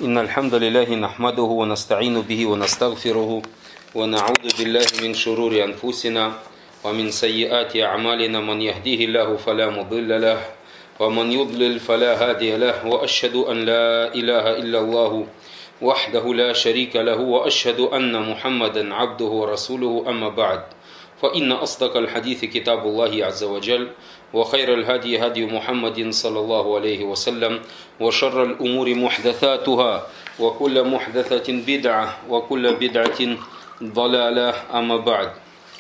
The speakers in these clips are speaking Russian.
إن الحمد لله نحمده ونستعين به ونستغفره ونعوذ بالله من شرور أنفسنا ومن سيئات أعمالنا من يهديه الله فلا مضل له ومن يضلل فلا هادي له وأشهد أن لا إله إلا الله وحده لا شريك له وأشهد أن محمدا عبده ورسوله أما بعد فإن أصدق الحديث كتاب الله عز وجل وخير الهدي هدي محمد صلى الله عليه وسلم وشر الأمور محدثاتها وكل محدثة بدعة وكل بدعة ضلالة أما بعد.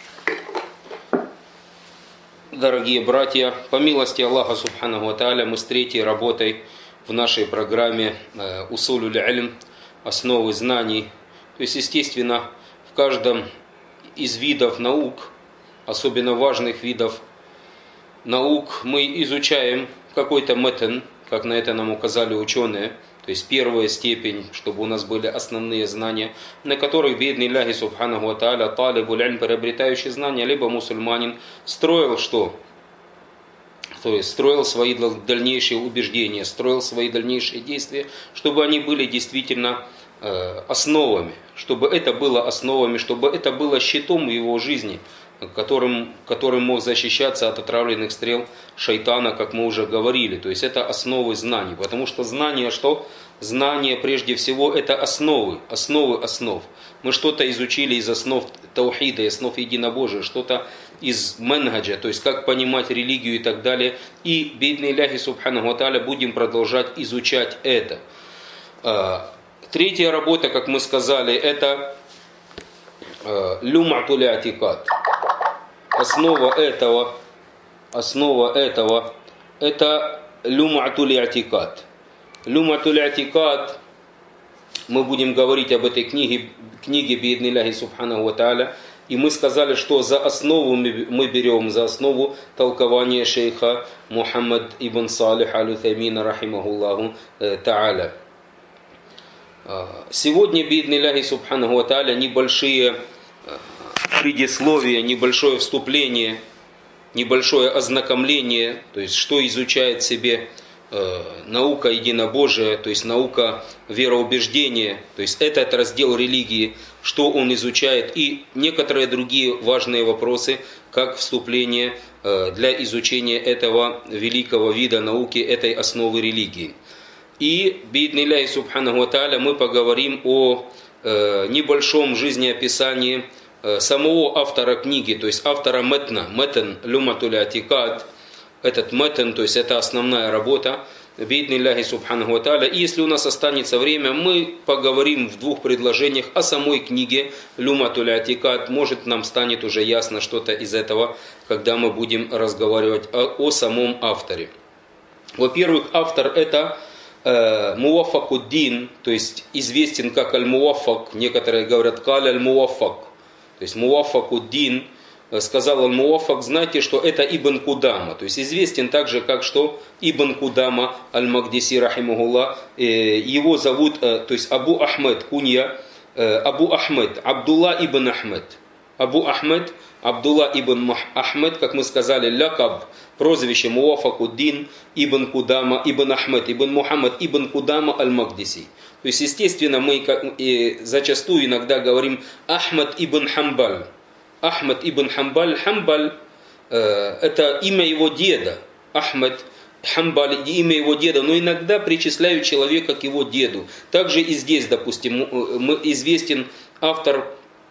Дорогие братья, по милости Аллаха Субханаху ва Тааля, мы с третьей работой в нашей программе «Усулюль Илм», основы знаний. То есть, естественно, в каждом из видов наук, особенно важных видов наук, мы изучаем какой-то метн, как на это нам указали ученые, то есть первая степень, чтобы у нас были основные знания, на которых бииднилляхи субханаху ва тааля талибуль илм, приобретающий знания, либо мусульманин, строил что? То есть строил свои дальнейшие убеждения, строил свои дальнейшие действия, чтобы они были действительно основами, чтобы это было основами, чтобы это было щитом в его жизни, которым мог защищаться от отравленных стрел шайтана, как мы уже говорили. То есть это основы знаний, потому что знание что? Знание прежде всего это основы основ. Мы что-то изучили из основ таухида, из основ единобожия, что-то из менгаджа, то есть как понимать религию и так далее. И бииднилляхи субханаху ва тааля будем продолжать изучать это. Третья работа, как мы сказали, это люм'атуль и'тикад. Основа этого это люм'атуль и'тикад. Люм'атуль и'тикад, мы будем говорить об этой книге бииднилляхи субханаху ва тааля. И мы сказали, что за основу мы берем, за основу толкования шейха Мухаммад ибн Салих аль-Утаймина рахимахуллаху тааля. Сегодня бииднилляхи субханаху ва тааля небольшие предисловия, небольшое вступление, небольшое ознакомление, то есть что изучает в себе наука единобожия, то есть наука вероубеждения, то есть этот раздел религии, что он изучает, и некоторые другие важные вопросы, как вступление для изучения этого великого вида науки, этой основы религии. И бииднилляхи субханаху ва тааля мы поговорим о небольшом жизнеописании самого автора книги, то есть автора метн люм'атуль и'тикад. Этот метн, то есть это основная работа бииднилляхи субханаху ва тааля. И если у нас останется время, мы поговорим в двух предложениях о самой книге люм'атуль и'тикад. Может, нам станет уже ясно что-то из этого, когда мы будем разговаривать о самом авторе. Во-первых, автор это Муаффакуддин, то есть известен как Аль-Муаффак, некоторые говорят Каль Аль-Муаффак, то есть Муаффакуддин, сказал Аль-Муаффак, знаете, что это Ибн Кудама, то есть известен также как что Ибн Кудама Аль-Магдиси рахимахуллах, его зовут, то есть Абу Ахмед, кунья, Абу Ахмед, Абдулла ибн Ахмед, Абу Ахмед, Абдулла ибн Ахмед, как мы сказали, лякаб, прозвище Муаффакуддин ибн Кудама, ибн Ахмед, ибн Мухаммад, ибн Кудама аль-Магдиси. То есть, естественно, мы зачастую иногда говорим Ахмад ибн Хамбаль. Ахмад ибн Хамбаль, Хамбаль это имя его деда. Ахмад Хамбаль, имя его деда, но иногда причисляют человека к его деду. Также и здесь, допустим, известен автор,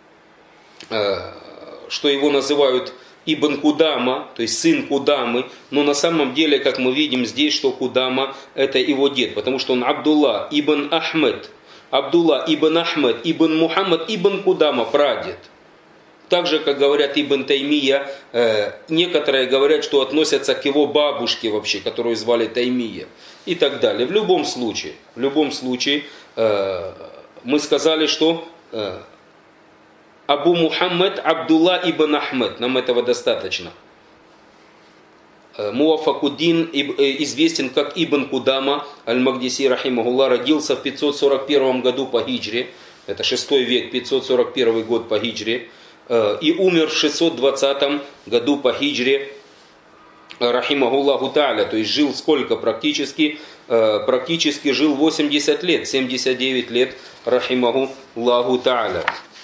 что его называют Ибн Кудама, то есть сын Кудамы, но на самом деле, как мы видим здесь, что Кудама это его дед, потому что он Абдулла ибн Ахмед, Абдулла ибн Ахмед, ибн Мухаммад, ибн Кудама, прадед. Так же, как говорят Ибн Таймия, некоторые говорят, что относятся к его бабушке вообще, которую звали Таймия, и так далее. В любом случае, мы сказали, что Абу Мухаммад Абдулла ибн Ахмед, нам этого достаточно. Муаффакуддин известен как Ибн Кудама аль-Магдиси рахимахуллах, родился в 541 году по хиджре, это 6 век, 541 год по хиджре, и умер в 620 году по хиджре, рахимахуллаху тааля, то есть жил сколько практически практически жил 80 лет, 79 лет, рахимаху Аллаху та'аля.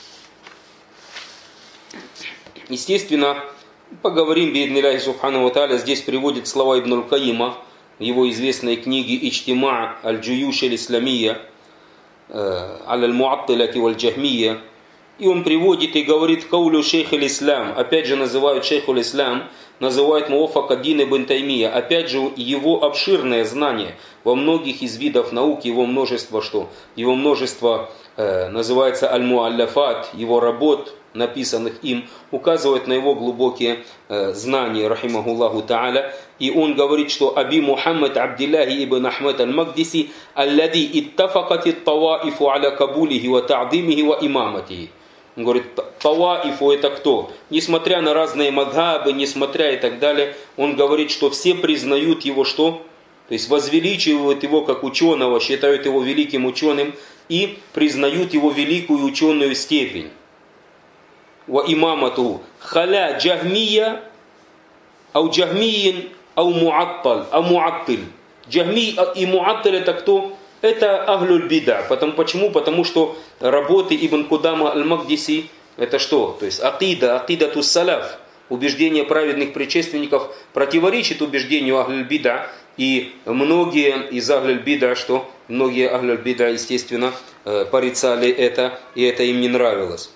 Естественно, поговорим, бииднилляхи субхану та'аля, здесь приводит слова Ибн аль-Каима в его известной книге «Иджтима аль-Джуюш аль-Исламия аль-Муаттилати валь-Джахмия». И он приводит и говорит «Каулю шейх аль-Ислам». Опять же называют шейх аль-Ислам, называют Муаффак ад-Дин ибн Таймия. Опять же его обширное знание во многих из видов науки, его множество что? Его множество называется аль-Муалляфат, его работ, написанных им, указывает на его глубокие знания, рахимахуллаху та'аля. И он говорит, что Аби Мухаммад Абдиллахи ибн Ахмад аль-Магдиси аллади иттафакати таваифу аля кабулихи ва та'димихи ва имаматихи. Он говорит, таваифу это кто? Несмотря на разные мадхабы, несмотря и так далее, он говорит, что все признают его что? То есть возвеличивают его как ученого, считают его великим ученым и признают его великую ученую степень. Ва имамату халя джахмия ау джахмиин ау муаттиль. Джахми и муаттиль это кто? Это ахлюль бида. Почему? Потому что работы Ибн Кудама аль-Магдиси это что? То есть акида тус салаф, убеждение праведных предшественников противоречит убеждению ахлюль бида. И многие из ахлюль бида, что? Многие ахлюль бида, естественно, порицали это, и это им не нравилось.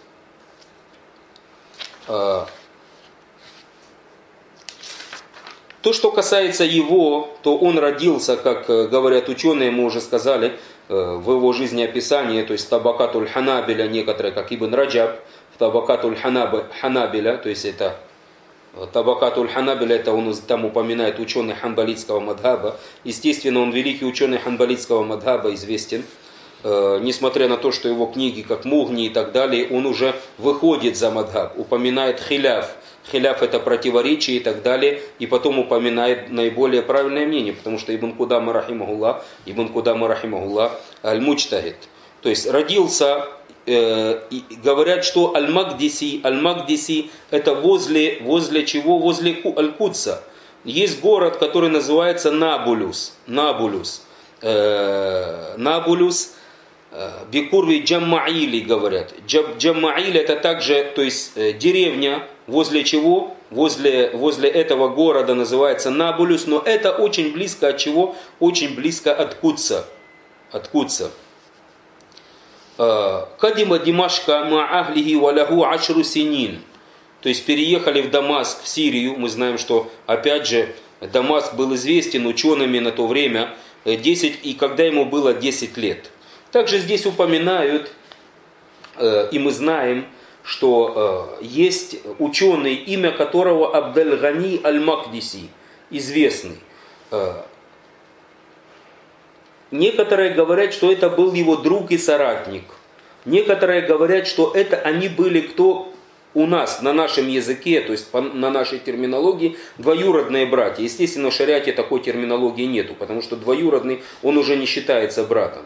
То, что касается его, то он родился, как говорят ученые, мы уже сказали, в его жизнеописании, то есть Табакатуль Ханабиля, некоторые, как Ибн Раджаб, в Табакатуль Ханабиля, то есть это Табакатуль Ханабиля, это он там упоминает ученый ханбалитского мадхаба. Естественно, он великий ученый ханбалитского мадхаба, известен. Несмотря на то, что его книги, как Мугни и так далее, он уже выходит за мадхаб, упоминает хиляф. Хиляф это противоречие и так далее, и потом упоминает наиболее правильное мнение, потому что Ибн Кудама рахимахуллах аль-Муджтахид. То есть родился, говорят, что Аль-Магдиси это возле чего? Возле Аль-Кудса. Есть город, который называется Набулюс. Бикурви Джаммаили говорят. Джаммаиль это также, то есть деревня, возле чего? Возле этого города называется Набулюс, но это очень близко от чего? Очень близко от Кудса. Кадима Димашка ма'ахлихи валяху ашру синин. То есть переехали в Дамаск, в Сирию. Мы знаем, что опять же Дамаск был известен учеными на то время, 10, и когда ему было 10 лет. Также здесь упоминают, и мы знаем, что есть ученый, имя которого Абдаль-Гани аль-Магдиси, известный. Некоторые говорят, что это был его друг и соратник. Некоторые говорят, что это они были кто у нас, на нашем языке, то есть на нашей терминологии, двоюродные братья. Естественно, в шариате такой терминологии нету, потому что двоюродный, он уже не считается братом.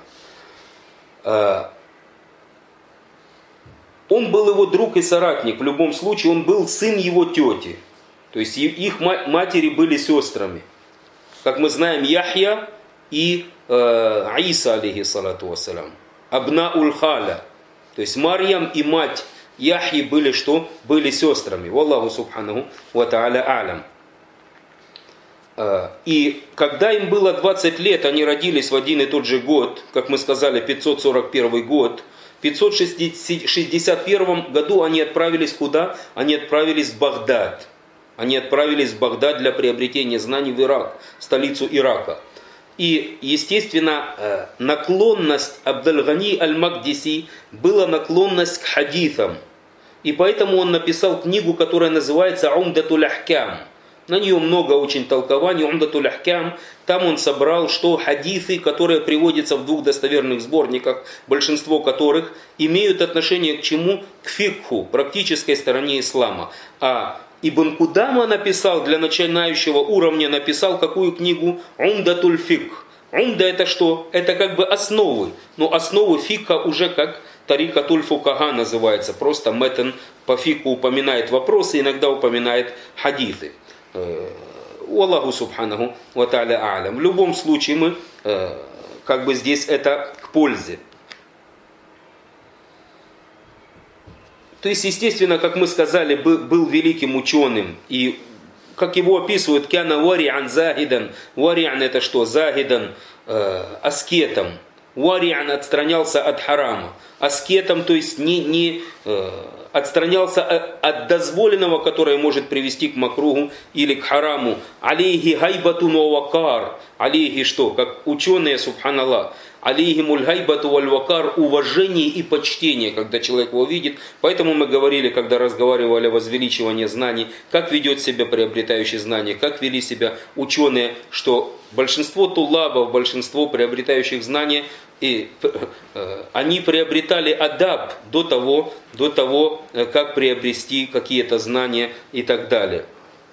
Он был его друг и соратник, в любом случае он был сын его тети. То есть их матери были сестрами. Как мы знаем, Яхья и Иса, алейхиссалату вассалям. Абна уль-Халя. То есть Марьям и мать Яхьи были что? Были сестрами. Валлаху субханаху ва та'аля а'лям. И когда им было 20 лет, они родились в один и тот же год, как мы сказали, 541 год. В 561 году они отправились куда? Они отправились в Багдад. Они отправились в Багдад для приобретения знаний в Ирак, столицу Ирака. И, естественно, наклонность Абдаль-Гани аль-Магдиси была наклонность к хадитам. И поэтому он написал книгу, которая называется «Умдатуль ахкам». На нее много очень толкований. «Умдатуль ахкам». Там он собрал, что хадисы, которые приводятся в двух достоверных сборниках, большинство которых имеют отношение к чему? К фикху, практической стороне ислама. А Ибн Кудама написал, для начинающего уровня написал какую книгу? «Умдатуль фикх». Умда это что? Это как бы основы. Но основы фикха уже как тарикатуль фукаха называется. Просто метн по фикху упоминает вопросы, иногда упоминает хадисы. Аллаху субханаху ва та'аля а'лям. В любом случае мы как бы здесь это к пользе. То есть, естественно, как мы сказали, был великим ученым. И как его описывают, «Кяна вари'ан загидан». Вари'ан это что? Загидан, аскетом. Вари'ан отстранялся от харама. Аскетом, то есть не отстранялся от дозволенного, которое может привести к макругу или к хараму. Алейхи гайбатун ва вакар. Алейхи что? Как ученые, субханаллах. Алейхимуль гайбату валь вакар, уважение и почтение, когда человек его видит. Поэтому мы говорили, когда разговаривали о возвеличивании знаний, как ведет себя приобретающий знания, как вели себя ученые, что большинство туллабов, большинство приобретающих знания, они приобретали адаб до того, как приобрести какие-то знания и так далее.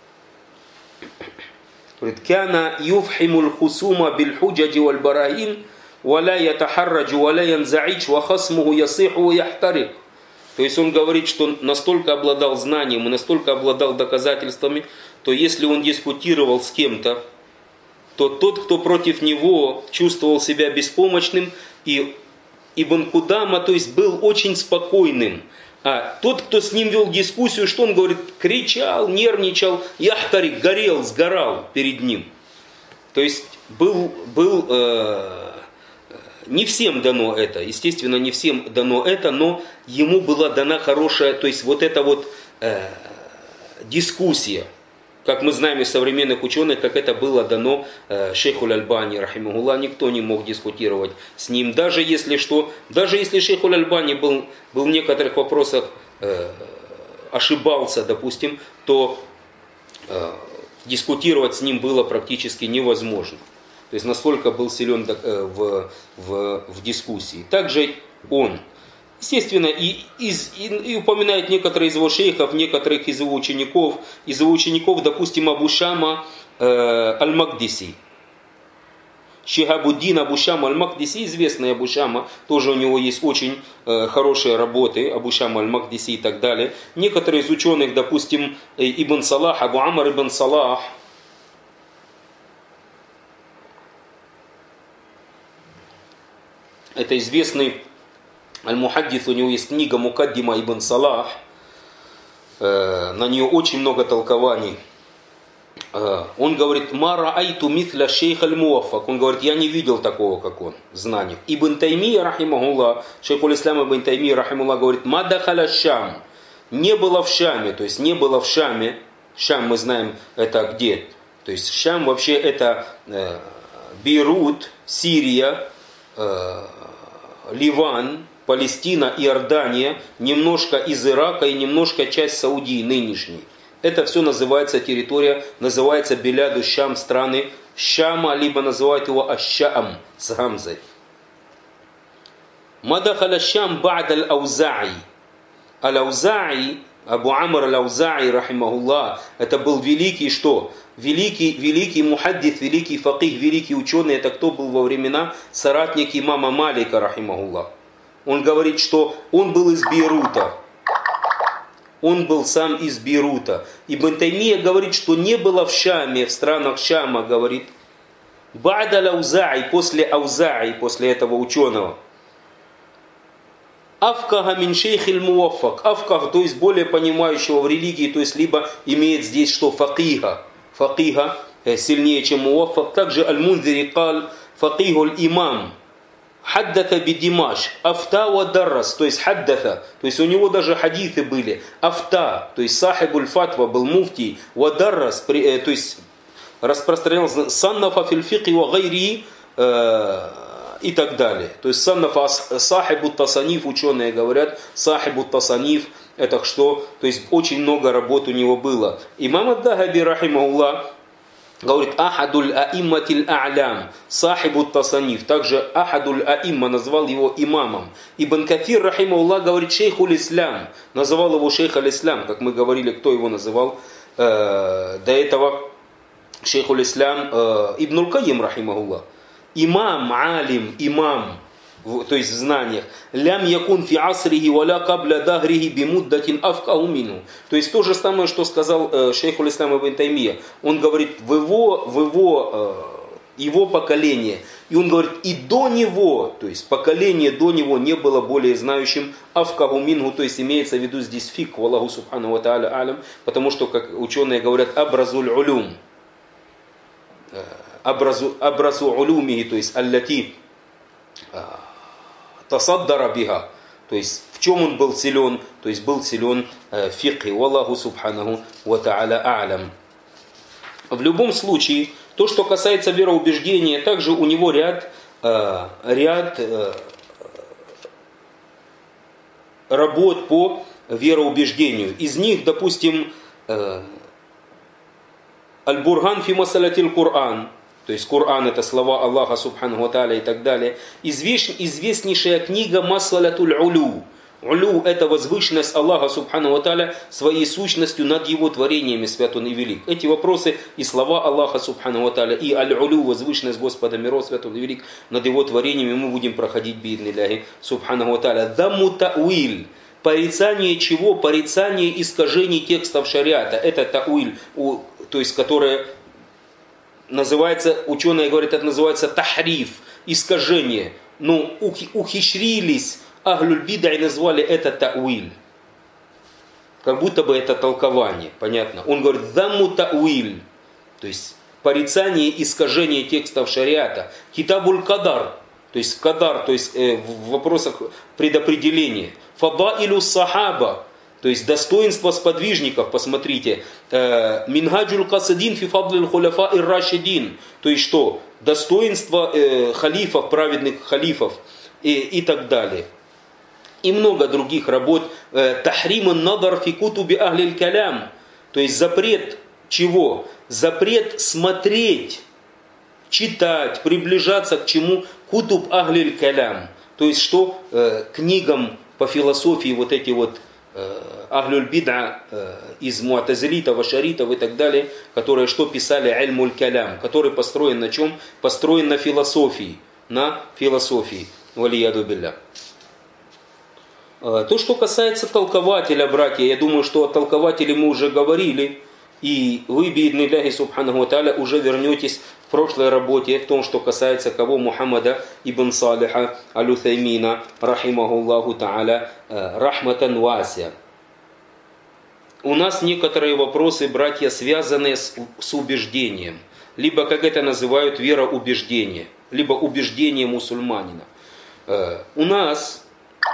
Кяна юфхимуль хусума биль худжаджи валь барахин, валя ятахарраджу, валя янзаич, ва хасмуху ясиху ва яхтарик. То есть он говорит, что настолько обладал знанием и настолько обладал доказательствами, то если он дискутировал с кем-то, то тот, кто против него чувствовал себя беспомощным, и Ибн Кудама, то есть был очень спокойным. А тот, кто с ним вел дискуссию, что он говорит? Кричал, нервничал, яхтарик, горел, сгорал перед ним. То есть не всем дано это, естественно, не всем дано это, но ему была дана хорошая, то есть вот эта вот дискуссия. Как мы знаем из современных ученых, как это было дано шейху Аль-Альбани, рахимахуллах, никто не мог дискутировать с ним. Даже если шейху Аль-Альбани был в некоторых вопросах ошибался, допустим, то дискутировать с ним было практически невозможно. То есть настолько был силен в дискуссии. Также он. Естественно, и упоминает некоторые из его шейхов, некоторых из его учеников. Из его учеников, допустим, Абу Шама Аль-Магдиси. Шихабуддин Абу Шама Аль-Магдиси, известный Абу Шама, тоже у него есть очень хорошие работы, Абу Шама Аль-Магдиси и так далее. Некоторые из ученых, допустим, Ибн Салах, Абу Амар Ибн Салах. Это известный Аль-Мухаддис, у него есть книга Мукаддима Ибн Салах, на нее очень много толкований. Он говорит, «Мара айту митля шейх аль-Муаффак». Он говорит, я не видел такого, как он, знаний. Ибн Таймия, рахимахуллах, шейхуль ислам Ибн Таймия, рахимахуллах, говорит, «Ма дахаля Шам». Не было в Шаме, то есть не было в Шаме. Шам мы знаем, это где? То есть Шам вообще это Бейрут, Сирия, Ливан, Палестина, Иордания, немножко из Ирака и немножко часть Саудии нынешней. Это все называется территория, называется Беляду Шам, страны Шама, либо называют его Аш-Шаам с гамзой. Мадахаля Шам ба'д аль-Ауза'i. Аль-Ауза'i, Абу Амр аль-Ауза'i, рахимахуллах, это был великий что? Великий мухаддис, великий факих, великий ученый. Это кто был во времена соратник имама Малика, рахимахуллах. Он говорит, что он был из Бейрута. Он был сам из Бейрута. Ибн Таймия говорит, что не было в Шаме, в странах Шама, говорит, ба'д аль-Ауза'i, после Ауза'i, после этого ученого. Афкага мин шейх аль-Муаффак. Афкаг, то есть более понимающего в религии, то есть либо имеет здесь что? Факиха. Факиха сильнее, чем Муаффак. Также Аль-Мунзири кал факиху аль-имам. Хаддата бидимаш, афта ва даррас, то есть хаддата, то есть у него даже хадисы были, афта, то есть сахибуль фатва был муфти, ва даррас, то есть распространялся саннафа фил фикhi ва гайри и так далее. То есть саннафа сахибут тасаниф, ученые говорят, сахибут тасаниф, это что? То есть очень много работ у него было. Имам ад-Дахаби, рахимахуллах, говорит, ахадуль аимматиль а'лям, сахибу тасаниф. Также ахадуль аимма назвал его имамом. Ибн Кафир, рахимахуллах, говорит, шейхуль ислам. Называл его шейх аль-ислам. Как мы говорили, кто его называл до этого? Шейхуль ислам Ибн Аль-Кайим, рахимахуллах. Имам, алим, имам. То есть в знаниях. Лям якун фи асрихи валя кабля дагрихи бимуддатин афкаху мину. То есть то же самое, что сказал шейхуль ислам Ибн Таймия. Он говорит, в его его поколение. И он говорит, и до него, то есть поколение до него не было более знающим афкаху мингу, то есть имеется в виду здесь фик, валлаху субхану ва тааля алям, потому что, как ученые говорят, абразуль улюм, абразу улюмихи, то есть аллати тасаддара биха, то есть в чем он был силен, то есть был силен в фикхе, валлаху субханаху ва тааля алям. В любом случае, то, что касается вероубеждения, также у него ряд работ по вероубеждению. Из них, допустим, Аль-Бурган фи масалятиль Кур'ан, то есть Коран это слова Аллаха Субханаху ва Тааля и так далее. Известнейшая книга Масалятуль Улю. Улю это возвышенность Аллаха Субханаху ва Тааля своей сущностью над его творениями, свят он и велик. Эти вопросы и слова Аллаха Субханаху ва Тааля и Аль-Улю, возвышенность Господа миров, свят он и велик, над его творениями мы будем проходить бииднилляхи Субханаху ва Тааля. Дамму та'уиль. Порицание чего? Порицание искажений текстов шариата. Это та'уиль, то есть которое называется, ученые говорят, это называется тахриф, искажение. Но ухищрились ахлюль бида и назвали это та'уиль. Как будто бы это толкование, понятно. Он говорит, дамму та'уиль, то есть порицание искажения текстов шариата. Китабуль кадар, то есть кадар, то есть в вопросах предопределения. Фадаилю сахаба, то есть достоинство сподвижников, посмотрите. Мингаджуль касадин фи фадлил хуляфа ир рашидин, то есть что? Достоинство халифов, праведных халифов и так далее. И много других работ. Тахримун надар фи кутуби ахлиль калям, то есть запрет чего? Запрет смотреть, читать, приближаться к чему? Кутуб ахлиль калям, то есть что? Книгам по философии вот эти вот ахлюль бид'a из муатазилитов, ашаритов и так далее, которые что писали ильмуль калям, который построен на чем? Построен на философии. На философии. Валияду билля. То, что касается толкователя, братья, я думаю, что о толкователе мы уже говорили, и вы, бииднилляхи субханаху ва тааля, уже вернетесь в прошлой работе в том, что касается кого? Мухаммада ибн Салиха аль-Уthаймина, рахимахуллаху тааля, рахматан вася. У нас некоторые вопросы, братья, связанные с убеждением, либо, как это называют, вероубеждение, либо убеждение мусульманина. У нас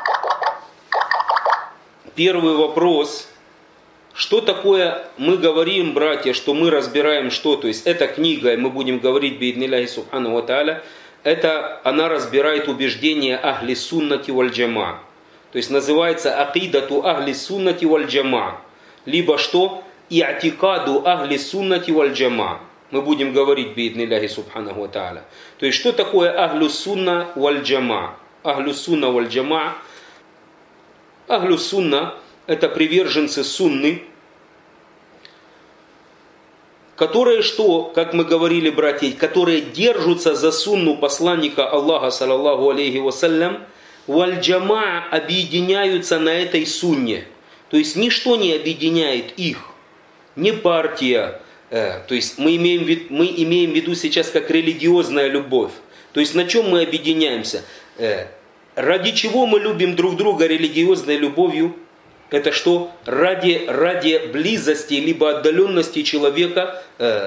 первый вопрос. Что такое, мы говорим, братья, что мы разбираем что, то есть эта книга, и мы будем говорить бииднилляхи субхану ва тааля, это она разбирает убеждения ахли суннати валь джама. То есть называется акидату ахли суннати валь джама. Либо что? И'тикаду ахли суннати валь джама. Мы будем говорить бииднилляхи субхану ва тааля. То есть что такое ахлю сунна валь джама? Ахлю сунна валь джама. Ахлю сунна это приверженцы сунны, которые что, как мы говорили, братья, которые держатся за сунну посланника Аллаха, саллаллаху алейхи вассалям, валь-джама объединяются на этой сунне. То есть ничто не объединяет их, не партия. То есть мы имеем в виду сейчас как религиозная любовь. То есть на чем мы объединяемся? Ради чего мы любим друг друга религиозной любовью? Это что? Ради близости, либо отдаленности человека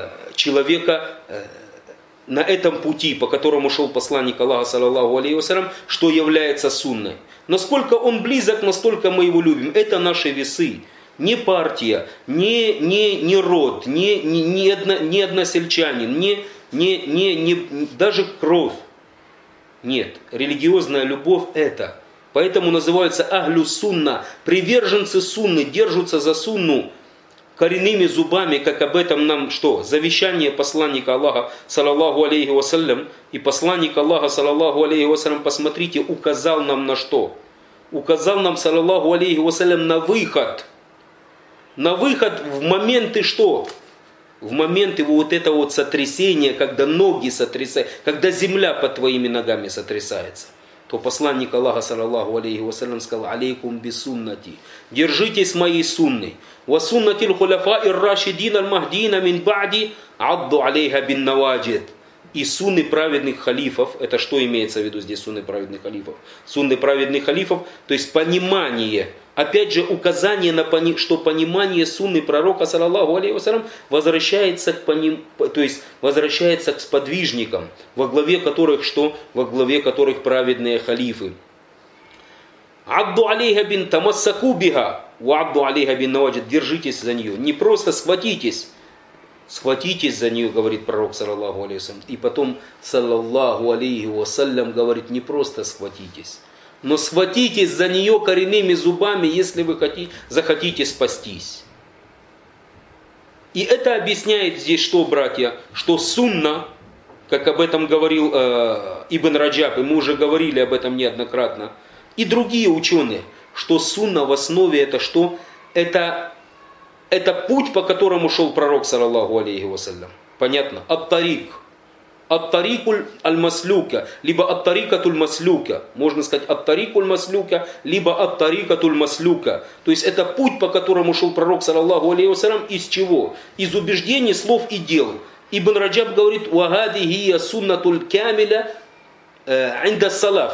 на этом пути, по которому шел посланник Аллаха, саллаллаху алейхи вассалям, что является сунной. Насколько он близок, настолько мы его любим. Это наши весы. Не партия, не род, не односельчанин, даже кровь. Нет, религиозная любовь это. Поэтому называются ахлю сунна, приверженцы сунны, держатся за сунну коренными зубами, как об этом нам что? Завещание посланника Аллаха, саллаллаху алейхи вассалям. И посланник Аллаха, саллаллаху алейхи вассалям, посмотрите, указал нам на что? Указал нам, саллаллаху алейхи вассалям, на выход. На выход в моменты что? В моменты вот этого вот сотрясения, когда ноги сотрясаются, когда земля под твоими ногами сотрясается. То посланник Аллаха, саллаллаху алейхи вассалям, сказал: алейкум бисуннати, держитесь моей сунной. Ва суннатил хуляфа ир рашидин аль махдина мин ба'ди адду алейха бин наваджид. и сунны праведных халифов. Это что имеется в виду здесь сунны праведных халифов? Сунны праведных халифов, то есть понимание. Опять же указание на что понимание сунны пророка, саллаллаху алейхи вассалям, возвращается к сподвижникам, во главе которых что? Во главе которых праведные халифы. Адду алейха бин тамассаку биха, ва адду алейха бин наваджид. Держитесь за нее. Не просто схватитесь. Схватитесь за нее, говорит пророк, саллаллаху алейхи вассалям. И потом, саллаллаху алейхи вассалям, говорит, не просто схватитесь, но схватитесь за нее коренными зубами, если вы захотите спастись. И это объясняет здесь что, братья? Что сунна, как об этом говорил Ибн Раджаб, и мы уже говорили об этом неоднократно, и другие ученые, что сунна в основе это что? Это путь, по которому шел пророк, саллаллаху алейхи вассалям. Понятно? Ат-тарик. Ат-тарикуль аль-маслюка, либо ат-тарикатуль маслюка. Можно сказать ат-тарикуль маслюка, либо ат-тарикатуль маслюка. То есть это путь, по которому шел пророк, саллаллаху алейхи вассалям, из чего? Из убеждений, слов и дел. Ибн Раджаб говорит, «Вагади хия суннатуль камиля инда салаф».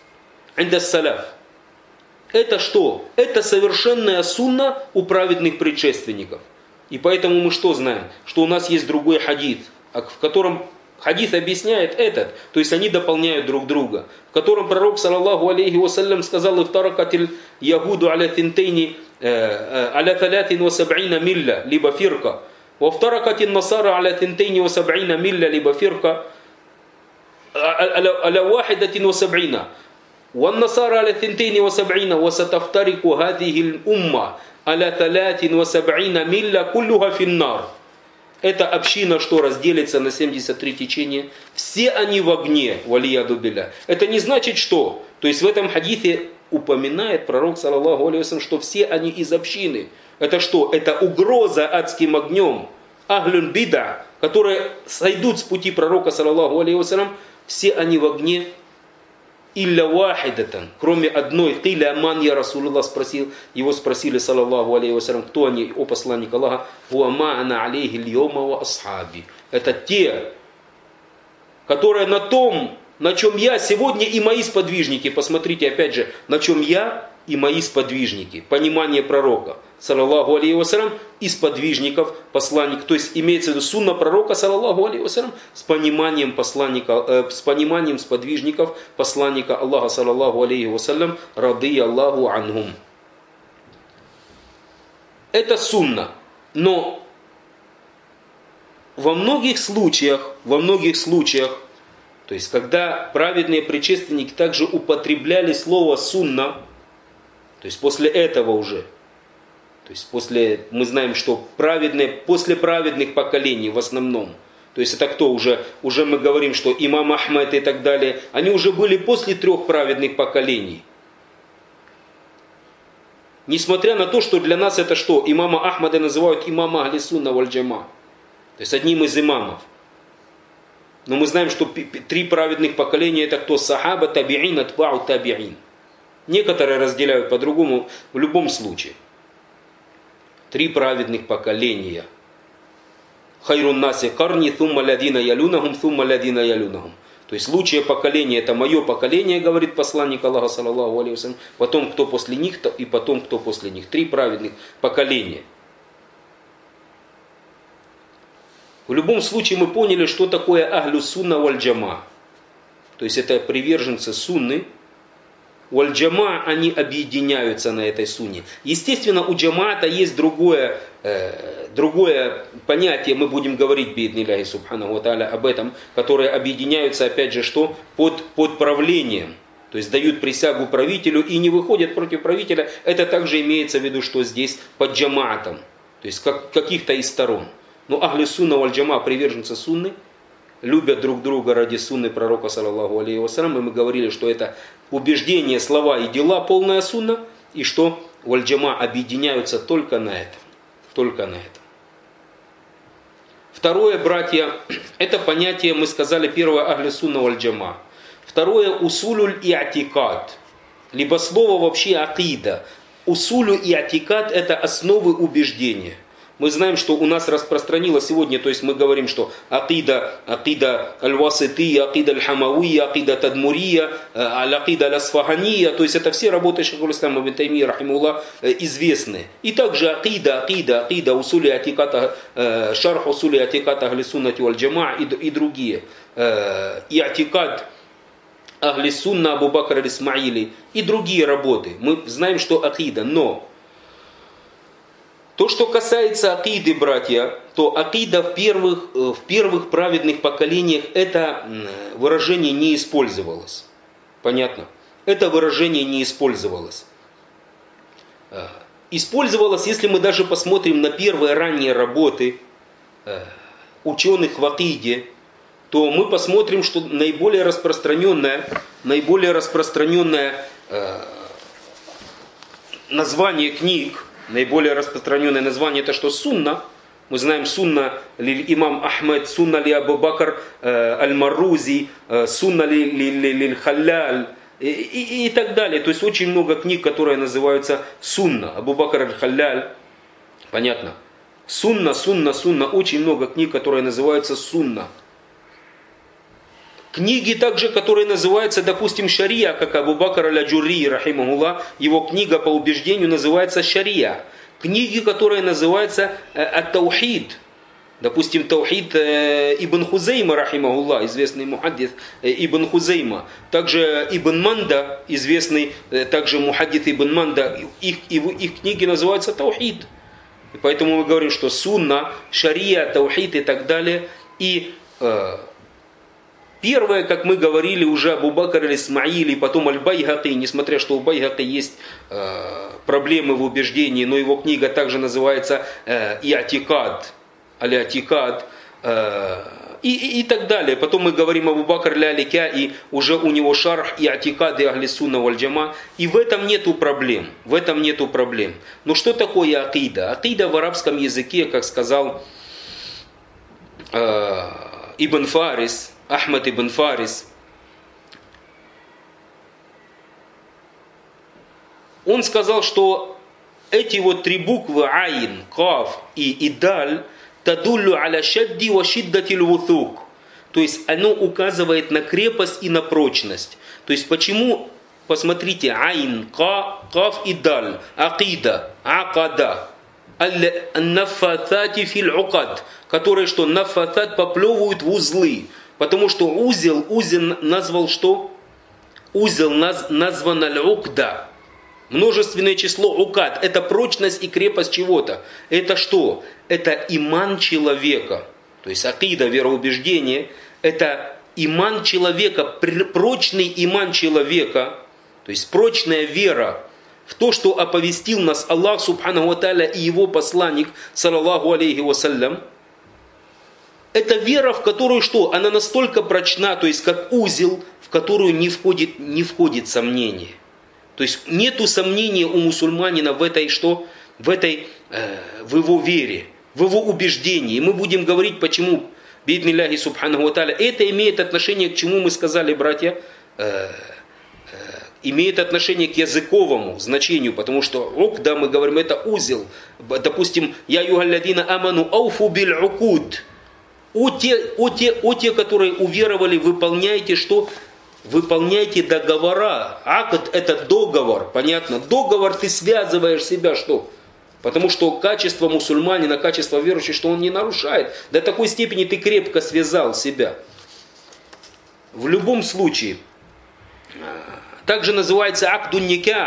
Это что? Это совершенная сунна у праведных предшественников. И поэтому мы что знаем? Что у нас есть другой хадис, в котором хадис объясняет этот, то есть они дополняют друг друга, в котором пророк, саллаллаху алейхи вассалям, сказал: «Ифтаракатиль ягуду аля тинтейни аля талятин ва саб'ина милля, либо фирка, ва ифтаракатиль насара аля тинтейни ва саб'ина милля, либо фирка, аля вахидатин ва саб'ина». والنصارى على 72 وستفترق هذه الأمة على 73 ملة كلها في النار. Эта община, что разделится на 73 течения, все они в огне, валияду билля. Это не значит что? То есть в этом хадисе упоминает пророк, саллаллаху алейхи вассалям, что все они из общины. Это что? Это угроза адским огнем. Ахлюн бида, которые сойдут с пути пророка, саллаллаху алейхи вассалям, все они в огне. Илля вахидатан, кроме одной. Киля аман я Расулуллах спросил, его спросили, саллаллаху алейхи вассалям, кто они, о посланник Аллаха. Хуама ана алейхи льома ва асхаби. Это те, которые на том, на чем я сегодня и мои сподвижники. Посмотрите опять же, на чем я и мои сподвижники. Понимание пророка, саллаллаху алейхи вассалям, и сподвижников, посланник. То есть имеется в виду сунна пророка, саллаллаху алейхи вассалям, с пониманием посланника, с пониманием сподвижников, посланника Аллаха, саллаллаху алейхи вассалям, рады Аллаху анхум. Это сунна. Но во многих случаях, то есть когда праведные предшественники также употребляли слово сунна, то есть после этого уже, то есть мы знаем, что после праведных поколений в основном, то есть это кто уже мы говорим, что имам Ахмад и так далее, они уже были после 3 праведных поколений. Несмотря на то, что для нас это что? Имама Ахмада называют имама ахли сунна валь джама, то есть одним из имамов. Но мы знаем, что 3 праведных поколения это кто? Сахаба, табиин, атбау табиин. Некоторые разделяют по-другому, в любом случае. 3 праведных поколения. Хайрун наси карни, thumma ладина ялюнахум, thumma ладина ялюнахум. То есть лучшее поколение это мое поколение, говорит посланник Аллаха, саллаллаху алейхи вассалям, потом кто после них, и потом кто после них. 3 праведных поколения. В любом случае мы поняли, что такое ахлю сунна валь джама. То есть это приверженцы сунны. Валь-джама, они объединяются на этой сунне. Естественно, у джамаата есть другое понятие, мы будем говорить, бииднилляхи субханаху ва тааля, об этом, которые объединяются, опять же, что? Под правлением. То есть дают присягу правителю и не выходят против правителя. Это также имеется в виду, что здесь под джамаатом. То есть каких-то из сторон. Но ахли сунна валь-джама, приверженцы сунны, любят друг друга ради сунны пророка, саллаллаху алейхи вассалям. И мы говорили, что это убеждение, слова и дела, полная сунна. И что валь-джама объединяются только на этом. Только на этом. Второе, братья, это понятие, мы сказали, первое, ахли сунна валь-джама. Второе, усулюль и'тикад. Либо слово вообще акида. Усулю и атикад это основы убеждения. Мы знаем, что у нас распространилось сегодня, то есть мы говорим, что акида аль-Васития, акида аль-Хамавия, акида тадмурия, акида аль-Асфахания, то есть это все работы шейха аль-Ислама ибн Таймия, рахимуллах, известные. И также акида усули атиката, шарх усули атиката ахли суннати валь джамаа и другие. И атикад ахли сунна Абу Бакр аль-Исмаили и другие работы. Мы знаем, что акида, но то, что касается акиды, братья, то акида в первых праведных поколениях это выражение не использовалось. Понятно? Это выражение не использовалось. Использовалось, если мы даже посмотрим на первые ранние работы ученых в акиде, то мы посмотрим, что наиболее распространенное название книг, наиболее распространенное название это что? Сунна. Мы знаем сунна лиль имам Ахмед, сунна ли Абу Бакр аль-Марузи, сунна лиль Халляль и так далее. То есть очень много книг, которые называются сунна. Абу Бакр аль-Халляль, понятно. Сунна, очень много книг, которые называются сунна. Книги также, которые называются, допустим, шария, как Абу Бакр аль-Аджурри, рахимахуллах, его книга по убеждению называется шария. Книги, которые называются ат-таухид, допустим, таухид Ибн Хузейма, рахимахуллах, известный мухаддис Ибн Хузейма. Также Ибн Манда, известный также мухаддис Ибн Манда, их книги называются таухид. И поэтому мы говорим, что сунна, шария, таухид и так далее. И первое, как мы говорили уже Абу Бакр аль-Исмаили, потом аль-Байхаки, несмотря что у Байхаки есть проблемы в убеждении, но его книга также называется Иатикад, аль-Атикад и так далее. Потом мы говорим Абу Бакр аль-Аликя, и уже у него шарх Иатикад и ахли сунна валь джама, и в этом нету проблем. Но что такое акида? Акида в арабском языке, как сказал Ибн Фарис, Ахмад ибн Фарис, он сказал, что эти вот три буквы айн, каф и даль тадуллю аля шадди ва шиддатил вутук. То есть оно указывает на крепость и на прочность. То есть почему, посмотрите, айн, каф и даль, акида, акада, аль-нафатати фил укад, которые что, нафатат поплевывают в узлы. Потому что узел назвал что? Узел назван аль-укда. Множественное число укад. Это прочность и крепость чего-то. Это что? Это иман человека. То есть акида, вероубеждение, это иман человека, прочный иман человека. То есть прочная вера в то, что оповестил нас Аллах субханаху ва тааля и его посланник, саллаллаху алейхи вассалям. Это вера, в которую что? Она настолько прочна, то есть как узел, в которую не входит сомнение. То есть нету сомнения у мусульманина в его вере, в его убеждении. И мы будем говорить, почему, биднилляхи субханаху ва тааля, это имеет отношение к чему мы сказали, братья, имеет отношение к языковому значению, потому что укда, мы говорим, это узел. Допустим, я югалладина аману ауфу биль укуд. О те, которые уверовали, выполняйте что? Выполняйте договора. Акд это договор, понятно? Договор ты связываешь себя что? Потому что качество мусульманина, качество верующего, что он не нарушает. До такой степени ты крепко связал себя. В любом случае, также называется акдун никах.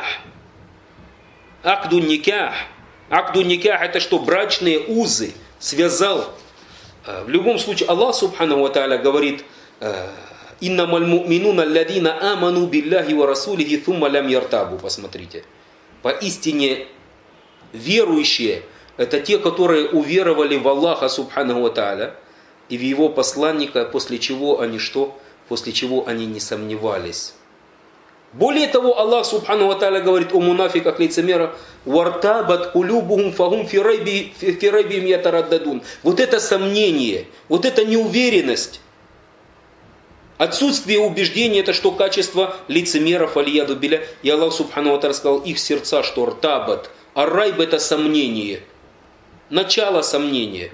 Акдун никах. Акдун никах это что? Брачные узы. Связал. В любом случае, Аллах субханаху ва тааля говорит: «Иннамаль му'минуна алладина аману билляхи ва расулихи thumма лям яртабу». Посмотрите. Поистине верующие это те, которые уверовали в Аллаха субханаху ва тааля и в его посланника, после чего они что? После чего они не сомневались. Более того, Аллах субхану ва тааля говорит о мунафиках, лицемерах: «Вартабат кулюбухум фахум фи райбихим ятараддадун». Вот это сомнение, вот эта неуверенность, отсутствие убеждения, это что? Качество лицемеров, алияду билля. И Аллах субхану ва тааля сказал: их сердца что? Ртабат. А райб это сомнение. начало сомнения.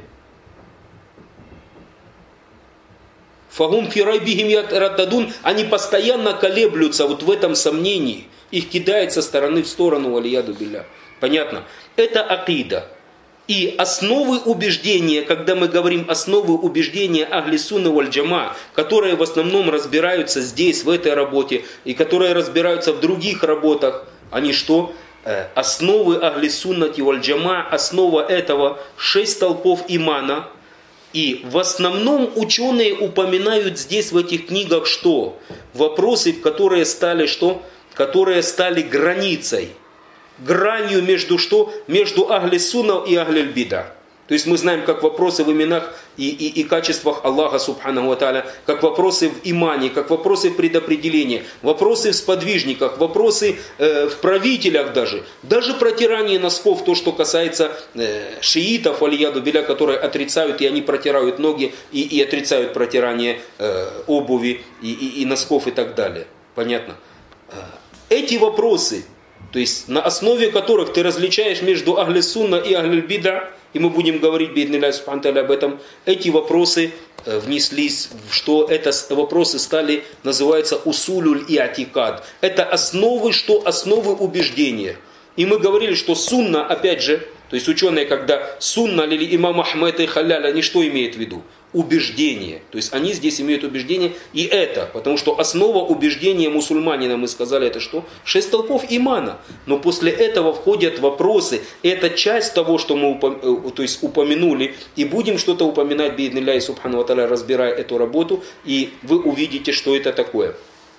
Фагум фирайбихим ятраддадун, они постоянно колеблются вот в этом сомнении. Их кидает со стороны в сторону, валияду билля. Понятно? Это акида. И основы убеждения, когда мы говорим основы убеждения Ахли Сунны валь Джама, которые в основном разбираются здесь, в этой работе, и которые разбираются в других работах, они что? Основы Ахли Суннати валь Джама, основа этого 6 столпов имана. И в основном ученые упоминают здесь в этих книгах что? Вопросы, которые стали что? Которые стали границей. Гранью между что? Между Ахли Сунна и Ахли Бида. То есть мы знаем, как вопросы в именах и качествах Аллаха Субханаху ва Тааля, как вопросы в имане, как вопросы в предопределении, вопросы в сподвижниках, вопросы в правителях даже. Даже протирание носков, то, что касается шиитов, алияду биля, которые отрицают, и они протирают ноги, и отрицают протирание обуви, и носков и так далее. Понятно? Эти вопросы, то есть на основе которых ты различаешь между Ахли Сунна и Ахли Бида, и мы будем говорить, би'идниллахи субхану тааля, об этом, эти вопросы внеслись, что это вопросы стали, называются усулюль и атикад. Это основы, что основы убеждения. И мы говорили, что сунна, опять же, то есть ученые, когда сунна или имам Ахмед и халяль, они что имеют в виду? Убеждение. То есть они здесь имеют убеждение и это. Потому что основа убеждения мусульманина, мы сказали, это что? 6 столпов имана. Но после этого входят вопросы. Это часть того, что мы упомянули. И будем что-то упоминать, би'идниллахи субхану ва тааля, разбирая эту работу. И вы увидите, что это такое.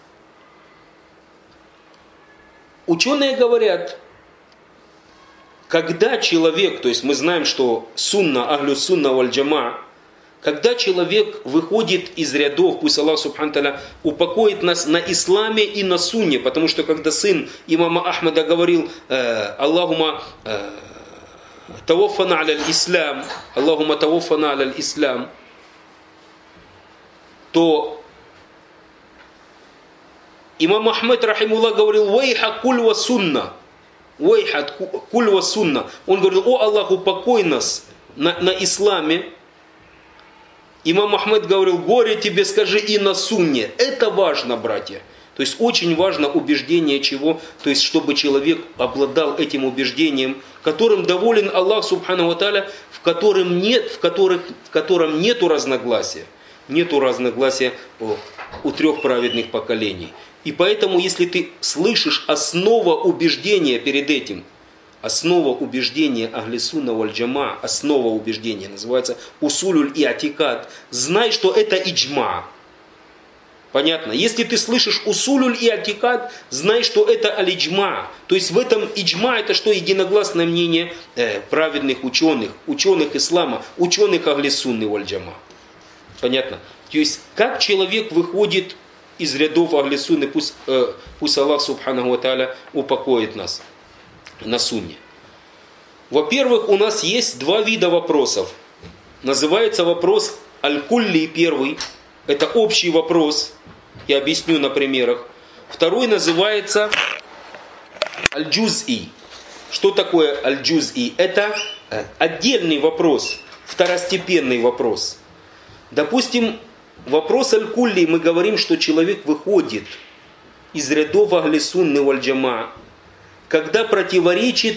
Ученые говорят, когда человек, то есть мы знаем, что сунна, ахлю сунна валь джама, когда человек выходит из рядов, пусть Аллах Субхану тааля упокоит нас на исламе и на сунне, потому что когда сын имама Ахмада говорил Аллахума таваффана аля ислам, Аллахума таваффана аля ислам, то имам Ахмад рахимуллах говорил вайха куль ва сунна, вайха куль ва сунна. Он говорил: о Аллах, упокой нас на исламе. Имам Ахмад говорил: горе тебе, скажи и на сунне. Это важно, братья. То есть очень важно убеждение чего? То есть чтобы человек обладал этим убеждением, которым доволен Аллах Субхану ва Тааля, в котором нету разногласия. Нету разногласия у 3 праведных поколений. И поэтому, если ты слышишь основа убеждения перед этим, основа убеждения Ахли Сунна валь Джама, основа убеждения называется усулюль и атикад. Знай, что это иджма. Понятно? Если ты слышишь усулюль и атикад, знай, что это аль-иджма. То есть в этом иджма это что? Единогласное мнение праведных ученых, ученых ислама, ученых Ахли Сунны валь Джама. Понятно? То есть как человек выходит из рядов Ахли Сунны, пусть Аллах Субханаху ва Тааля упокоит нас на сунне. Во-первых, у нас есть 2 вида вопросов. Называется вопрос аль-кулли первый. Это общий вопрос. Я объясню на примерах. Второй называется аль-джуз'i. Что такое аль-джуз'i? Это отдельный вопрос, второстепенный вопрос. Допустим, вопрос аль-кулли, мы говорим, что человек выходит из рядов Ахли Сунны валь Джама, когда противоречит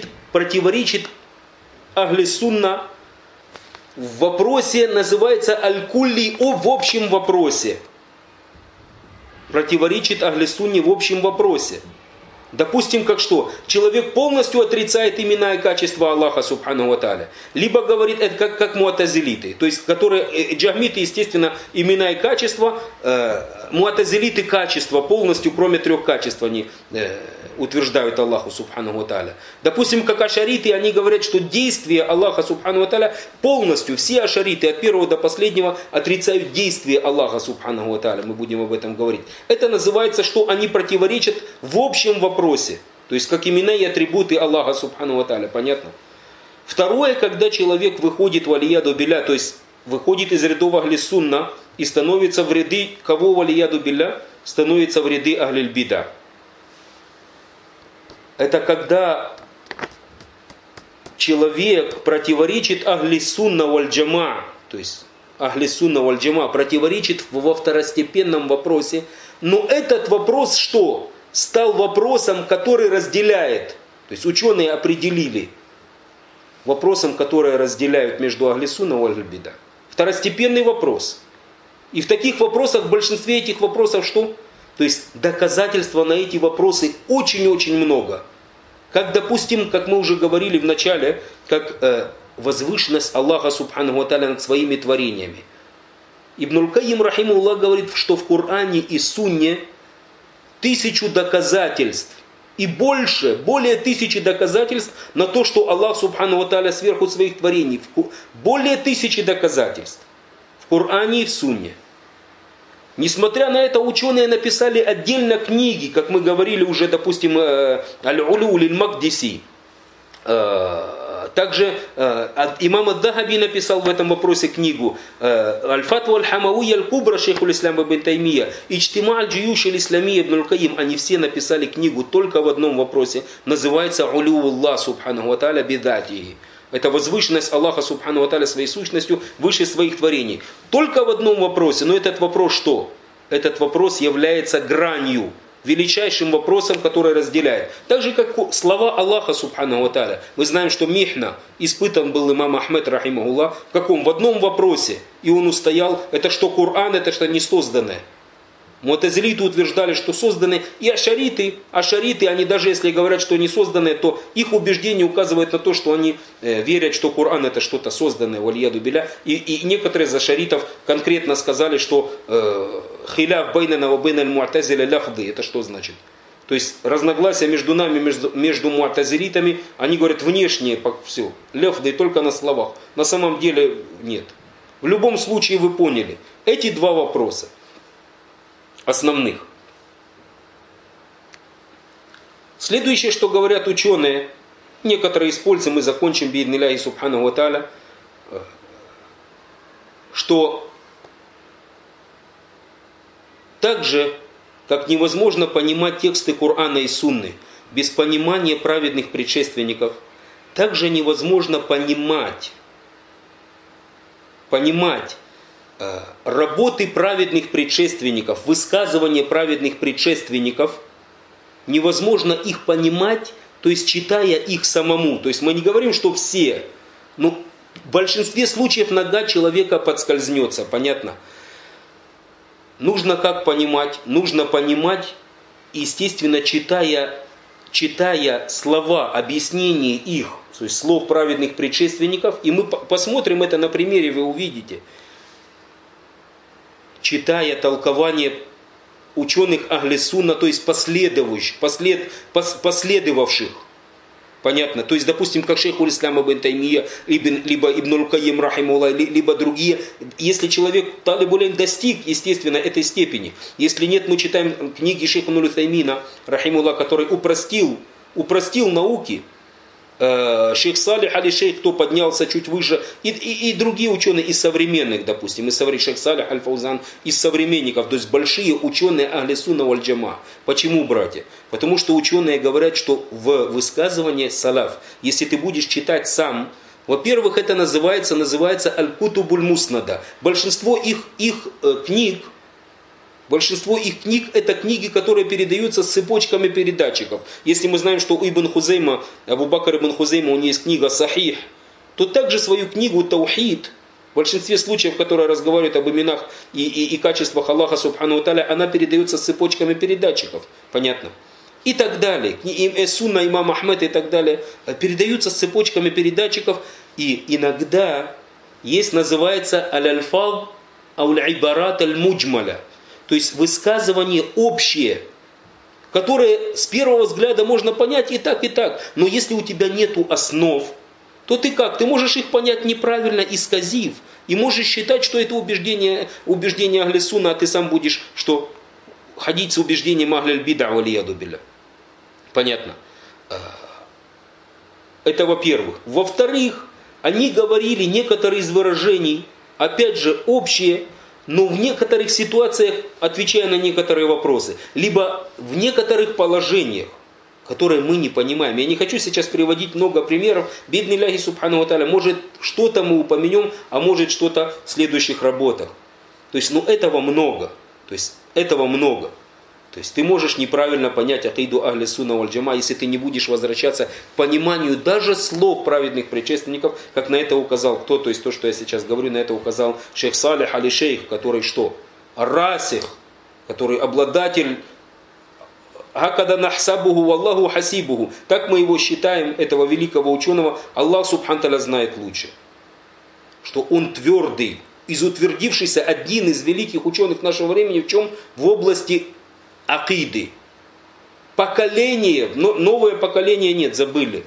Ахли Сунна в вопросе, называется аль-кулли, в общем вопросе. Противоречит Ахли Сунне в общем вопросе. Допустим, как что? Человек полностью отрицает имена и качества Аллаха Субхану ва Тааля. Либо говорит, это как муатазилиты. То есть, которые, джахмиты, естественно, имена и качества, муатазилиты качества полностью, кроме 3 качеств, они утверждают Аллаху Субхану ва Тааля. Допустим, как ашариты, они говорят, что действия Аллаха Субхану ва Тааля полностью, все ашариты от первого до последнего отрицают действия Аллаха Субхану ва Тааля. Мы будем об этом говорить. Это называется, что они противоречат в общем вопросе. То есть, как имена и атрибуты Аллаха Субхану ва Тааля. Понятно? Второе, когда человек выходит валияду билля, то есть выходит из рядов Ахли Сунна и становится в ряды кого валияду билля? Становится в ряды Ахли Бида. Это когда человек противоречит ахли сунна валь джама, то есть ахли сунна валь джама противоречит во второстепенном вопросе, но этот вопрос что? Стал вопросом, который разделяет. То есть ученые определили вопросом, который разделяют между ахли сунна и ахли бида. Второстепенный вопрос. И в таких вопросах, в большинстве этих вопросов что? То есть доказательства на эти вопросы очень-очень много. Как, допустим, как мы уже говорили в начале, как возвышенность Аллаха Субханаху ва Тааля над своими творениями. Ибн аль-Кайим рахимахуллах говорит, что в Коране и Сунне 1000 доказательств и больше, более 1000 доказательств на то, что Аллах Субханаху ва Тааля сверху своих творений. Более 1000 доказательств в Коране и в Сунне. Несмотря на это, ученые написали отдельно книги, как мы говорили уже, допустим, Аль-Улу лиль-Макдиси. Также имам ад-Дахаби написал в этом вопросе книгу Аль-Фатва аль-Хамауия аль-Кубра шейхуль ислам ибн Таймия, Иджтима аль-Джиюш аль-Исламия ибн аль-Кайим. Они все написали книгу только в одном вопросе. Называется Улу Аллах Субханаху ва Тааля бидатихи. Это возвышенность Аллаха Субхану ва Тааля своей сущностью выше своих творений. Только в одном вопросе. Но этот вопрос что? Этот вопрос является гранью, величайшим вопросом, который разделяет. Так же, как слова Аллаха Субхану ва Тааля. Мы знаем, что михна испытан был имам Ахмед рахимахуллах в каком? В одном вопросе. И он устоял. Это что Коран, это что не созданное. Му'тазилиты утверждали, что созданы, и ашариты, они даже если говорят, что не созданные, то их убеждение указывает на то, что они верят, что Коран это что-то созданное, валияду биля. И некоторые из ашаритов конкретно сказали, что хиляф байнана ва байна аль-му'тазиля ляфды. Это что значит? То есть разногласия между нами, между му'тазилитами, они говорят внешние, все, ляфды только на словах. На самом деле нет. В любом случае вы поняли. Эти два вопроса основных. Следующее, что говорят ученые, некоторые из пользы мы закончим бииднилляхи субханаху ва тааля, что так же, как невозможно понимать тексты Корана и Сунны без понимания праведных предшественников, также невозможно понимать работы праведных предшественников, высказывания праведных предшественников, невозможно их понимать, то есть читая их самому. То есть мы не говорим, что все, но в большинстве случаев нога человека подскользнется, понятно? Нужно как понимать? Нужно понимать, естественно, читая слова, объяснения их, то есть слов праведных предшественников, и мы посмотрим это на примере, вы увидите. Читая толкование ученых ахли сунна, то есть последовавших. Понятно? То есть, допустим, как шейхуль ислам ибн Таймия, либо ибн аль-Кайим рахимахуллах, либо другие. Если человек талиб-уль-илм достиг, естественно, этой степени. Если нет, мы читаем книги шейха Нур-Утаймина рахимахуллах, который упростил науки. Шейх Салих аль-Шейх, кто поднялся чуть выше, и другие ученые из современных, допустим, шейх Салих аль-Фаузан, из современников, то есть большие ученые ахли сунна валь джама. Почему, братья? Потому что ученые говорят, что в высказывании салаф, если ты будешь читать сам, во-первых, это называется аль-кутубуль муснада. Большинство их книг это книги, которые передаются с цепочками передатчиков. Если мы знаем, что у Ибн Хузейма, Абу Бакр ибн Хузейма, у него есть книга Сахих, то также свою книгу Таухид, в большинстве случаев, которая разговаривает об именах и качествах Аллаха Субхану ва Тааля, она передается с цепочками передатчиков. Понятно? И так далее. Сунна имам Ахмед и так далее передаются с цепочками передатчиков. И иногда называется аль-альфаз ауль-ибарат аль-муджмаля. То есть высказывание общее, которое с первого взгляда можно понять и так, и так. Но если у тебя нету основ, то ты как? Ты можешь их понять неправильно, исказив. И можешь считать, что это убеждение ахли сунна, а ты сам будешь что? Ходить с убеждением ахли аль-бида валияду билля. Понятно? Это во-первых. Во-вторых, они говорили некоторые из выражений, опять же, общие, но в некоторых ситуациях, отвечая на некоторые вопросы, либо в некоторых положениях, которые мы не понимаем. Я не хочу сейчас приводить много примеров. Биднилляхи субхану ва тааля, может что-то мы упомянем, а может что-то в следующих работах. То есть, этого много. То есть, этого много. То есть, ты можешь неправильно понять акиду ахли сунна валь джама, если ты не будешь возвращаться к пониманию даже слов праведных предшественников, как на это указал кто, то есть то, что я сейчас говорю, на это указал шейх Салих аль-Шейх, который что? Расих, который обладатель «Хакада нахсабуху валлаху хасибуху». Так мы его считаем, этого великого ученого, Аллах субхану та'аля знает лучше. Что он твердый, изутвердившийся, один из великих ученых нашего времени, в чем? В области акиды. Поколение, новое поколение нет, забыли.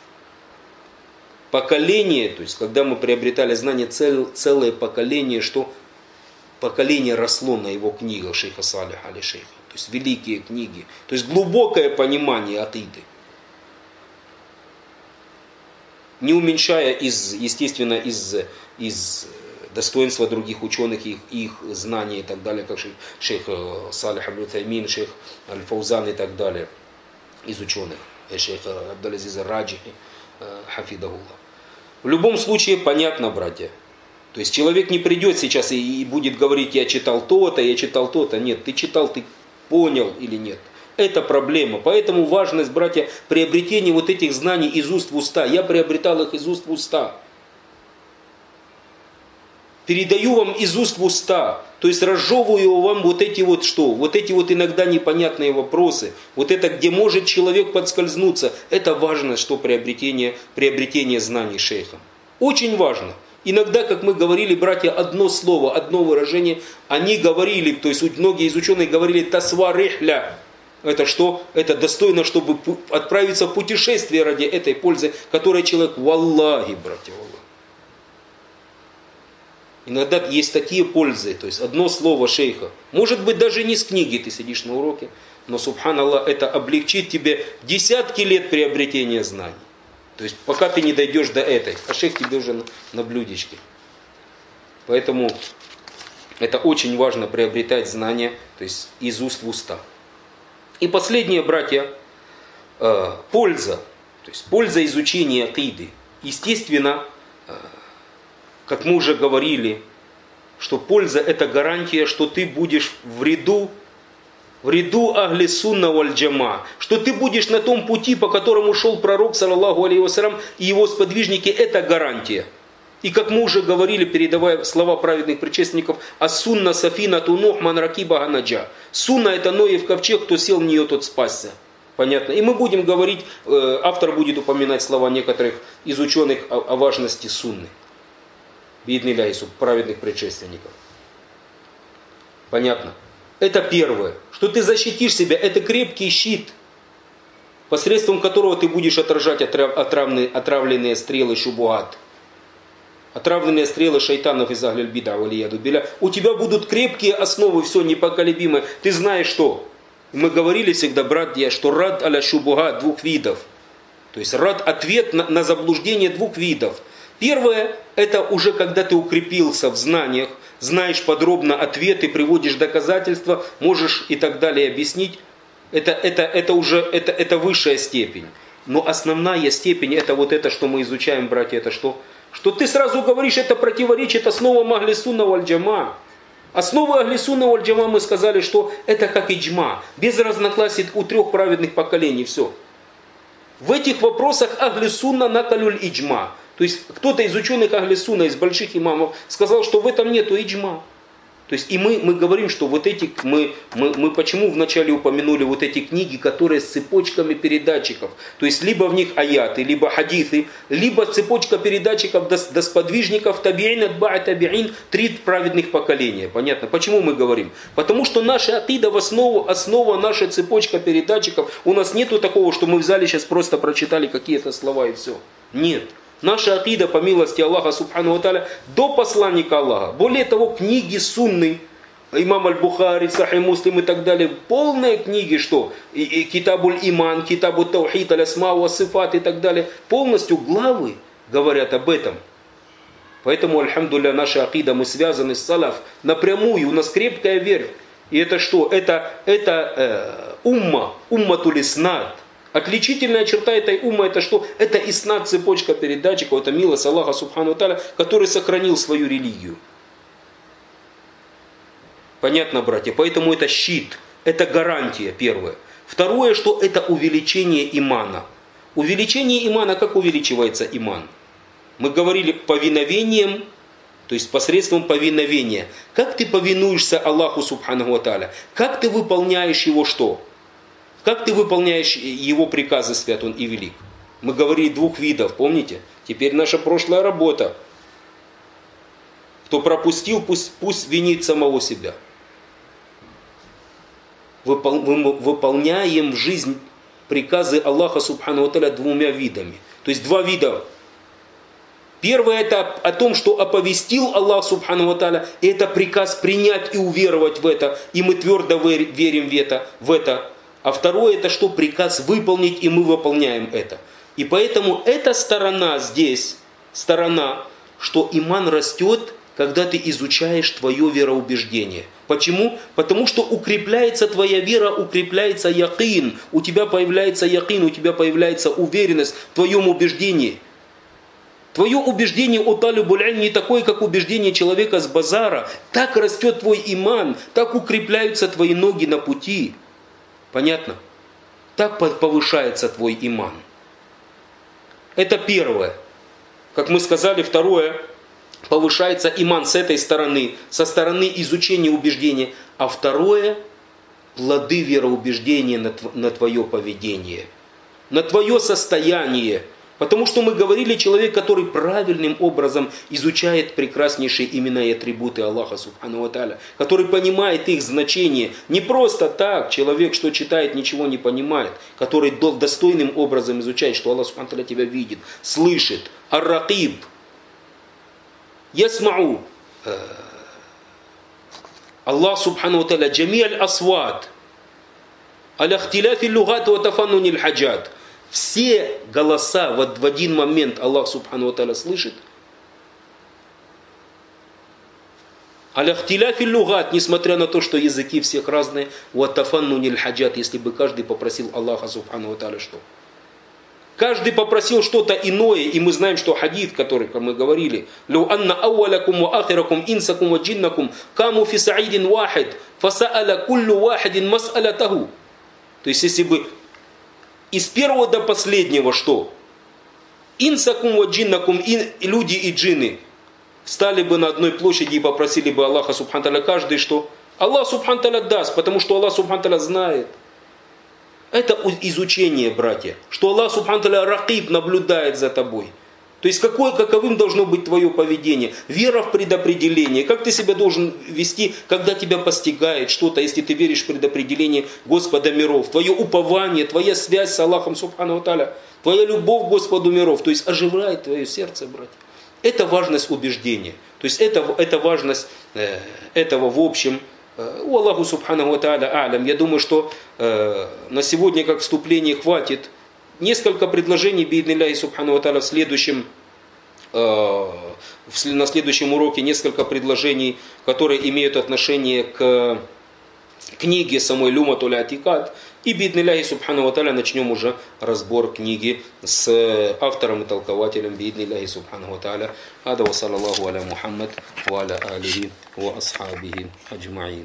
Поколение, то есть когда мы приобретали знания, целое поколение, что поколение росло на его книгах шейха Салиха аль-Шейха. То есть великие книги. То есть глубокое понимание акиды. Не уменьшая, естественно, из достоинства других ученых, их знаний и так далее, как шейх Салих аль-Утаймин, шейх аль-Фаузан и так далее, из ученых, шейх Абдул-Азиз ар-Раджихи, хафидахуллах. В любом случае, понятно, братья. То есть человек не придет сейчас и будет говорить, я читал то-то, я читал то-то. Нет, ты читал, ты понял или нет. Это проблема. Поэтому важность, братья, приобретения вот этих знаний из уст в уста. Я приобретал их из уст в уста. Передаю вам из уст в уста. То есть разжевываю вам вот эти вот что? Вот эти вот иногда непонятные вопросы. Вот это, где может человек подскользнуться. Это важно, что приобретение знаний шейхом. Очень важно. Иногда, как мы говорили, братья, одно слово, одно выражение, они говорили, то есть многие из ученых говорили «тасварихля». Это что? Это достойно, чтобы отправиться в путешествие ради этой пользы, которой человек, валлахи, братья, валлахи. Иногда есть такие пользы, то есть одно слово шейха. Может быть, даже не с книги ты сидишь на уроке, но, субханаллах, это облегчит тебе десятки лет приобретения знаний. То есть пока ты не дойдешь до этой, а шейх тебе уже на блюдечке. Поэтому это очень важно приобретать знания, то есть из уст в уста. И последнее, братья, польза. То есть польза изучения акиды. Естественно, как мы уже говорили, что польза это гарантия, что ты будешь в ряду ахли сунна валь джама, что ты будешь на том пути, по которому шел пророк, саллаллаху алейхи вассалям, и его сподвижники, это гарантия. И как мы уже говорили, передавая слова праведных предшественников, «Ас-сунна сафина тунух ман ракиба ганаджа». Сунна это Ноев ковчег, кто сел в нее, тот спасся. Понятно? И мы будем говорить, автор будет упоминать слова некоторых из ученых о важности сунны. Биднилляхи, праведных предшественников. Понятно? Это первое. Что ты защитишь себя, это крепкий щит, посредством которого ты будешь отражать отравленные стрелы шубуат. Отравленные стрелы шайтанов из ахль бида валияду билля. У тебя будут крепкие основы, все непоколебимое. Ты знаешь что? Мы говорили всегда, братья, что рад аля шубуат двух видов. То есть рад ответ на заблуждение двух видов. Первое, это уже когда ты укрепился в знаниях, знаешь подробно ответы, приводишь доказательства, можешь и так далее объяснить. Это высшая степень. Но основная степень, это вот это, что мы изучаем, братья, это что? Что ты сразу говоришь, это противоречит основам ахли сунна валь джама. Основы ахли сунна валь джама мы сказали, что это как иджма. Без разногласий у трех праведных поколений, все. В этих вопросах ахли сунна накалюль иджма. То есть кто-то из ученых ахли сунна, из больших имамов, сказал, что в этом нету иджма. То есть и мы говорим, что вот эти, мы почему вначале упомянули вот эти книги, которые с цепочками передатчиков. То есть либо в них аяты, либо хадисы, либо цепочка передатчиков до сподвижников табиин, атба'а табиин, 3 праведных поколения. Понятно? Почему мы говорим? Потому что наша акида основа наша цепочка передатчиков. У нас нету такого, что мы взяли сейчас просто прочитали какие-то слова и все. Нет. Наша акида, по милости Аллаха Субхану ва Тааля, до посланника Аллаха. Более того, книги сунны, имам Аль-Бухари, Сахих Муслим и так далее, полные книги, что? И Китабуль Иман, Китабуль Таухид, Аль-Асма ва Сифат и так далее, полностью главы говорят об этом. Поэтому, альхамдулилля, наша акида, мы связаны с салаф напрямую, у нас крепкая верь. И это что? Это умматуль иснад. Отличительная черта этой уммы это что? Это иснад, цепочка передатчиков, это милость Аллаха Субхану ва Тааля, который сохранил свою религию. Понятно, братья? Поэтому это щит, это гарантия первое. Второе, что это увеличение имана. Увеличение имана, как увеличивается иман? Мы говорили повиновением, то есть посредством повиновения. Как ты повинуешься Аллаху Субхану ва Тааля? Как ты выполняешь Его что? Как ты выполняешь Его приказы, свят Он и велик? Мы говорили двух видов, помните? Теперь наша прошлая работа. Кто пропустил, пусть винит самого себя. Выполняем в жизнь приказы Аллаха Субхану ва Тааля двумя видами. То есть два вида. Первое это о том, что оповестил Аллах Субхану ва Тааля, и это приказ принять и уверовать в это, и мы твердо верим в это. А второе это что? Приказ выполнить, и мы выполняем это. И поэтому эта сторона здесь, сторона, что иман растет, когда ты изучаешь твое вероубеждение. Почему? Потому что укрепляется твоя вера, укрепляется якин. У тебя появляется якин, у тебя появляется уверенность в твоем убеждении. Твое убеждение о талибуль илм не такое, как убеждение человека с базара. Так растет твой иман, так укрепляются твои ноги на пути. Понятно? Так повышается твой иман. Это первое. Как мы сказали, второе. Повышается иман с этой стороны, со стороны изучения убеждения. А второе, плоды вероубеждения на твое поведение, на твое состояние. Потому что мы говорили, человек, который правильным образом изучает прекраснейшие имена и атрибуты Аллаха Субхану ва Тааля, который понимает их значение. Не просто так, человек, что читает, ничего не понимает, который достойным образом изучает, что Аллах Субхану ва Тааля тебя видит, слышит. Ар-Ракиб. Ясмау. Аллах Субхану ва Тааля джами аль-асват. Аля-ихтиляфи лугат ва тафаннуни аль-хаджат. Все голоса в один момент Аллах Субхану ва Тааля слышит. Аля-ихтиляфи лугат, несмотря на то, что языки всех разные, ва тафаннуни аль-хаджат, если бы каждый попросил Аллаха Субхану ва Тааля что? Каждый попросил что-то иное, и мы знаем, что хадис, который, как мы говорили, «Лу анна ауалакум ва ахиракум инсакум ва джиннакум каму фи саидин вахид, фаса'аля куллю вахидин мас'алятаху». То есть, если бы из первого до последнего что? Инсакум ва джиннакум, люди и джинны встали бы на одной площади и попросили бы Аллаха Субхану Тааля, каждый что? Аллах Субхану Тааля даст, потому что Аллах Субхану Тааля знает. Это изучение, братья, что Аллах Субхану Тааля ракиб, наблюдает за тобой. То есть каковым должно быть твое поведение? Вера в предопределение. Как ты себя должен вести, когда тебя постигает что-то, если ты веришь в предопределение Господа миров? Твое упование, твоя связь с Аллахом Субхану Тааля, твоя любовь к Господу миров. То есть оживает твое сердце, братья. Это важность убеждения. То есть это важность этого в общем. У Аллаху Субхану ва Тааля алям. Я думаю, что на сегодня как вступление хватит. Несколько предложений бииднилляхи Субхану ва Тааля на следующем уроке, несколько предложений, которые имеют отношение к книге самой Люматуль Атикад. И бииднилляхи Субхану ва Тааля начнем уже разбор книги с автором и толкователем бииднилляхи Субхану ва Тааля. Ада ва саллаллаху аля Мухаммад ва аля алихи ва асхабихи аджмаин.